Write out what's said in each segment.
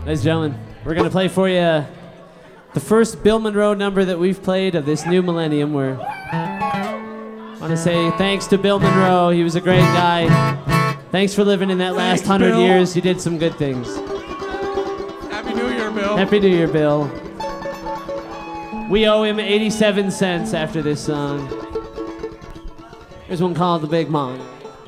Ladies and gentlemen, we're going to play for you the first Bill Monroe number that we've played of this new millennium. I want to say thanks to Bill Monroe. He was a great guy. Thanks for living in that last 100 years. You did some good things. Happy New Year, Bill. Happy New Year, Bill. We owe him 87 cents after this song. Here's one called The Big Mon.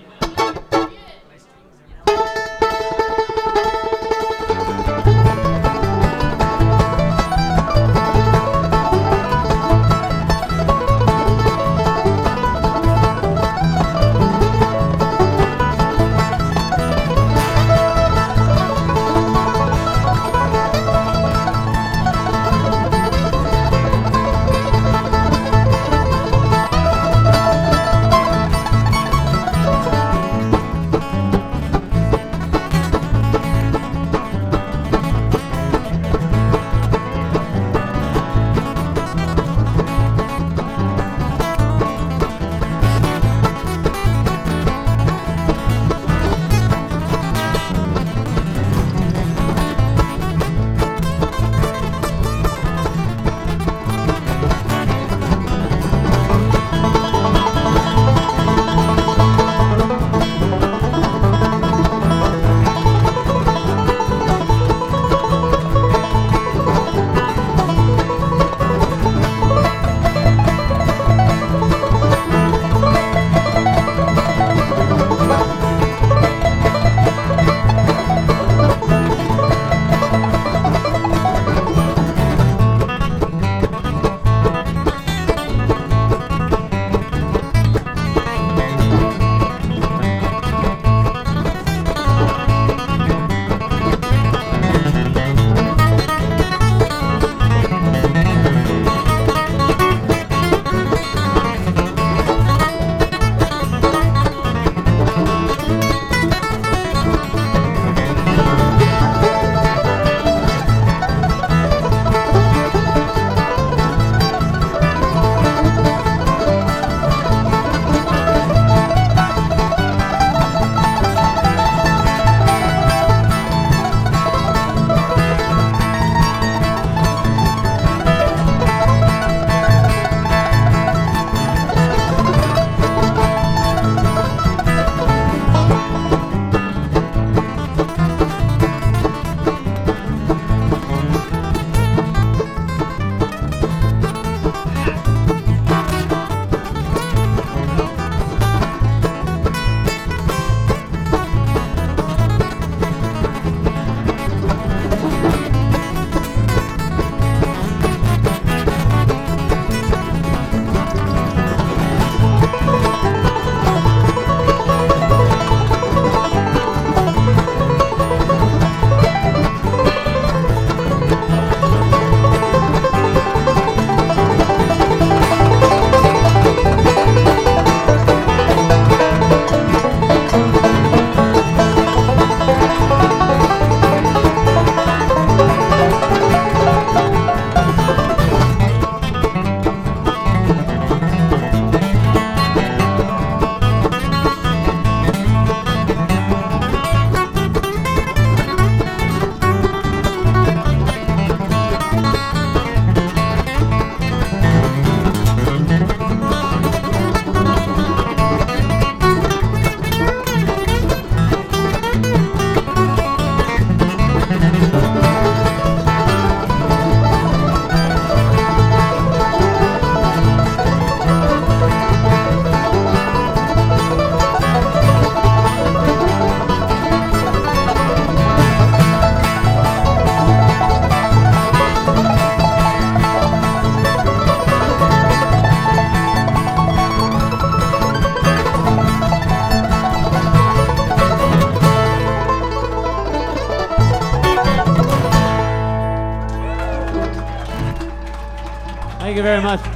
Thank you very much.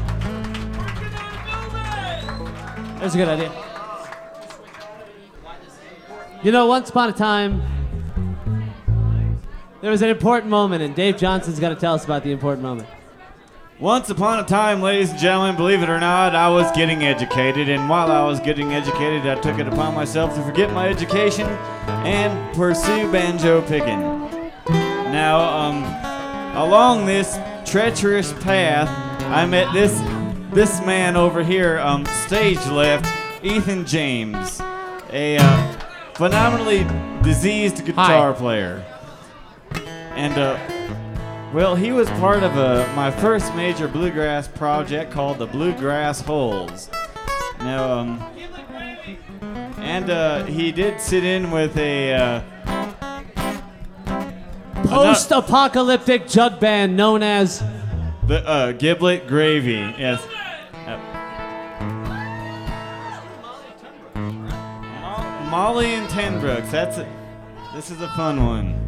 That's a good idea. You know, once upon a time, there was an important moment, and Dave Johnson's going to tell us about the important moment. Once upon a time, ladies and gentlemen, believe it or not, I was getting educated, and while I was getting educated, I took it upon myself to forget my education and pursue banjo picking. Now, along this treacherous path, I met this man over here, stage left, Ethan James, a phenomenally diseased guitar player. And, well, he was part of my first major bluegrass project called the Bluegrass Holes. Now, he did sit in with a post-apocalyptic jug band known as the Giblet Gravy. Yes. Molly and Ten Brooks. This is a fun one.